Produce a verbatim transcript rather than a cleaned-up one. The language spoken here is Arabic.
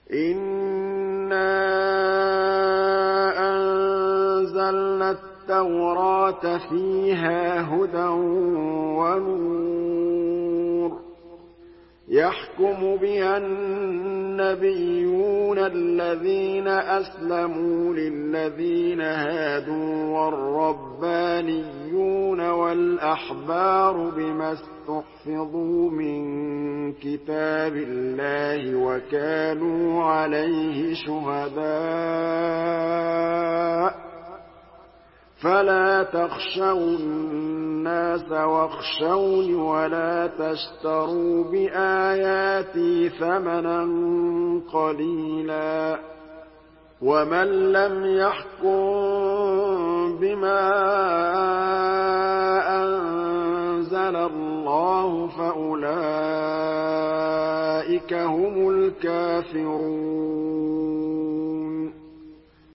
إِنَّا أَنزَلْنَا التَّوْرَاةَ فِيهَا هُدًى وَنُورٌ ۚ يَحْكُمُ بِهَا النَّبِيُّونَ الَّذِينَ أَسْلَمُوا لِلَّذِينَ هَادُوا وَالرَّبَّانِيُّونَ وَالْأَحْبَارُ بِمَا اسْتُحْفِظُوا مِن كِتَابِ اللَّهِ وَكَانُوا عَلَيْهِ شُهَدَاءَ ۚ فَلَا تَخْشَوُا النَّاسَ وَاخْشَوْنِ وَلَا تَشْتَرُوا بِآيَاتِي ثَمَنًا قَلِيلًا ۚ وَمَن لَّمْ يَحْكُم بِمَا أَنزَلَ اللَّهُ فَأُولَٰئِكَ هُمُ الْكَافِرُونَ